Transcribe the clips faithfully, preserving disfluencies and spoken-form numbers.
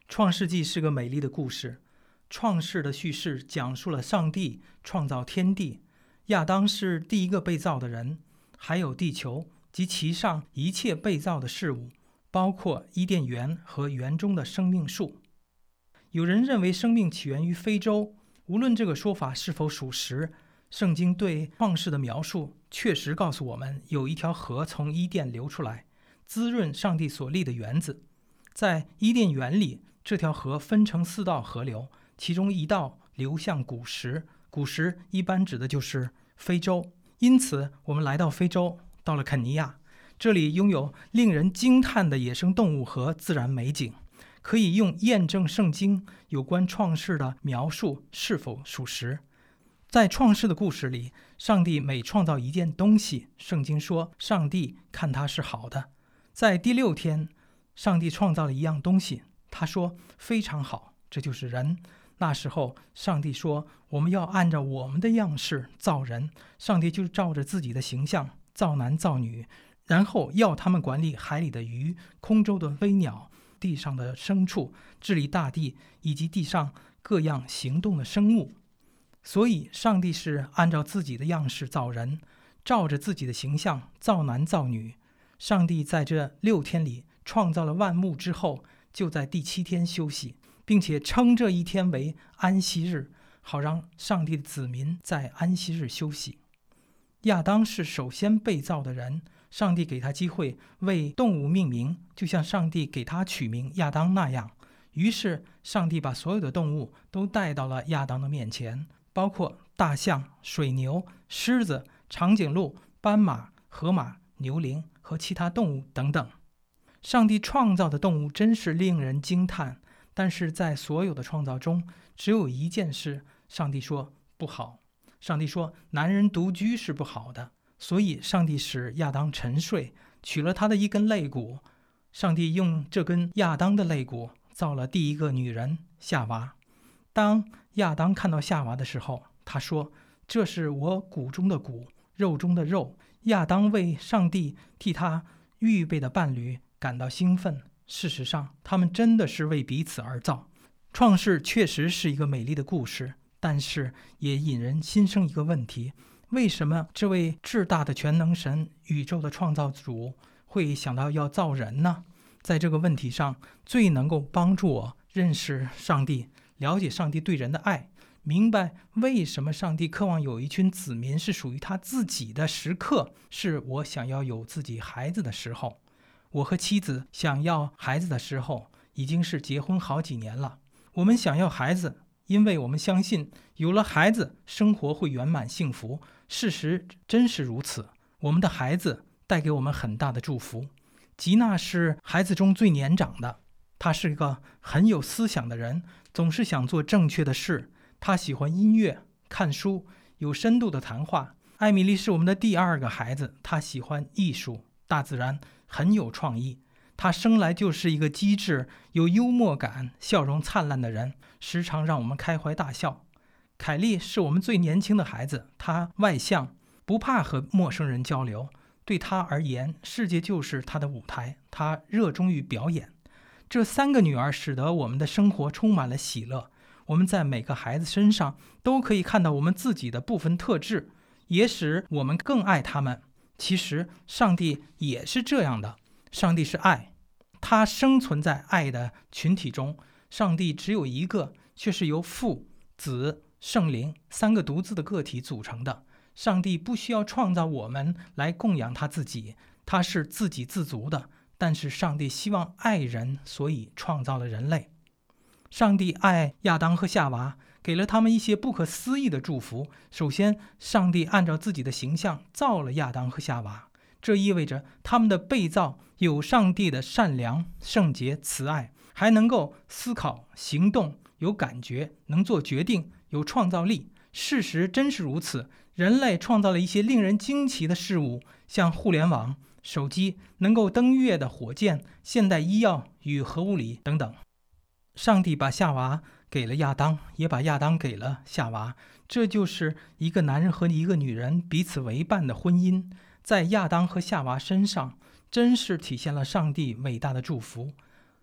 创世纪是个美丽的故事，创世的叙事讲述了上帝创造天地，亚当是第一个被造的人，还有地球及其上一切被造的事物，包括伊甸园和园中的生命树。有人认为生命起源于非洲，无论这个说法是否属实，圣经对创世的描述确实告诉我们，有一条河从伊甸流出来，滋润上帝所立的园子。在伊甸园里，这条河分成四道河流，其中一道流向古时，古时一般指的就是非洲。因此我们来到非洲，到了肯尼亚，这里拥有令人惊叹的野生动物和自然美景，可以用验证圣经有关创世的描述是否属实。在创世的故事里，上帝每创造一件东西，圣经说上帝看它是好的。在第六天，上帝创造了一样东西，他说非常好，这就是人。那时候上帝说，我们要按照我们的样式造人，上帝就照着自己的形象造男造女，然后要他们管理海里的鱼、空中的飞鸟、地上的牲畜，治理大地以及地上各样行动的生物。所以上帝是按照自己的样式造人，照着自己的形象造男造女。上帝在这六天里创造了万物之后，就在第七天休息，并且称这一天为安息日，好让上帝的子民在安息日休息。亚当是首先被造的人，上帝给他机会为动物命名，就像上帝给他取名亚当那样。于是上帝把所有的动物都带到了亚当的面前，包括大象、水牛、狮子、长颈鹿、斑马、河马、牛羚和其他动物等等。上帝创造的动物真是令人惊叹，但是在所有的创造中，只有一件事上帝说不好。上帝说男人独居是不好的，所以上帝使亚当沉睡，取了他的一根肋骨。上帝用这根亚当的肋骨造了第一个女人夏娃。当亚当看到夏娃的时候，他说，这是我骨中的骨，肉中的肉。亚当为上帝替他预备的伴侣感到兴奋。事实上，他们真的是为彼此而造。创世确实是一个美丽的故事，但是也引人心生一个问题，为什么这位至大的全能神、宇宙的创造主会想到要造人呢？在这个问题上，最能够帮助我认识上帝，了解上帝对人的爱，明白为什么上帝渴望有一群子民是属于他自己的时刻，是我想要有自己孩子的时候。我和妻子想要孩子的时候，已经是结婚好几年了。我们想要孩子，因为我们相信有了孩子，生活会圆满幸福。事实真是如此，我们的孩子带给我们很大的祝福。吉娜是孩子中最年长的，她是一个很有思想的人，总是想做正确的事。她喜欢音乐、看书，有深度的谈话。艾米丽是我们的第二个孩子，她喜欢艺术、大自然，很有创意。她生来就是一个机智、有幽默感、笑容灿烂的人，时常让我们开怀大笑。凯莉是我们最年轻的孩子，她外向，不怕和陌生人交流。对她而言，世界就是她的舞台，她热衷于表演。这三个女儿使得我们的生活充满了喜乐。我们在每个孩子身上都可以看到我们自己的部分特质，也使我们更爱他们。其实上帝也是这样的，上帝是爱，他生存在爱的群体中。上帝只有一个，却是由父、子、圣灵三个独自的个体组成的。上帝不需要创造我们来供养他自己，他是自给自足的，但是上帝希望爱人，所以创造了人类。上帝爱亚当和夏娃，给了他们一些不可思议的祝福。首先，上帝按照自己的形象造了亚当和夏娃，这意味着他们的被造有上帝的善良、圣洁、慈爱，还能够思考、行动，有感觉，能做决定，有创造力。事实真是如此，人类创造了一些令人惊奇的事物，像互联网、手机、能够登月的火箭、现代医药与核物理等等。上帝把夏娃给了亚当，也把亚当给了夏娃，这就是一个男人和一个女人彼此为伴的婚姻。在亚当和夏娃身上，真是体现了上帝伟大的祝福。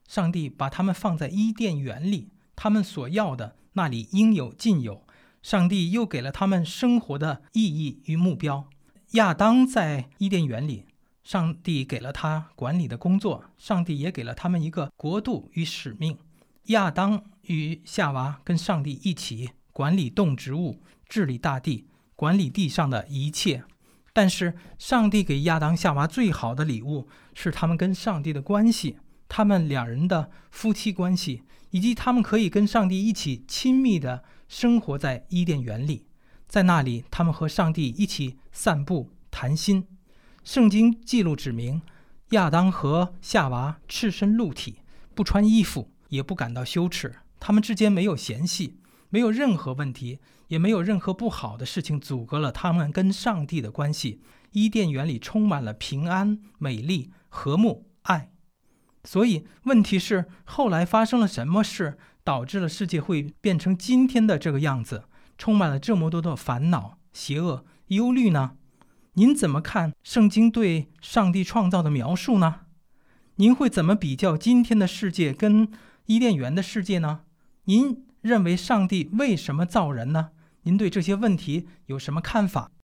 上帝把他们放在伊甸园里，他们所要的那里应有尽有。上帝又给了他们生活的意义与目标。亚当在伊甸园里，上帝给了他管理的工作，上帝也给了他们一个国度与使命。亚当与夏娃跟上帝一起管理动植物，治理大地，管理地上的一切。但是上帝给亚当夏娃最好的礼物是他们跟上帝的关系，他们两人的夫妻关系，以及他们可以跟上帝一起亲密的生活在伊甸园里。在那里，他们和上帝一起散步谈心。圣经记录指明，亚当和夏娃赤身露体，不穿衣服，也不感到羞耻。他们之间没有嫌隙，没有任何问题，也没有任何不好的事情阻隔了他们跟上帝的关系。伊甸园里充满了平安、美丽、和睦、爱。所以问题是，后来发生了什么事，导致了世界会变成今天的这个样子，充满了这么多的烦恼、邪恶、忧虑呢？您怎么看圣经对上帝创造的描述呢？您会怎么比较今天的世界跟伊甸园的世界呢？您认为上帝为什么造人呢？您对这些问题有什么看法？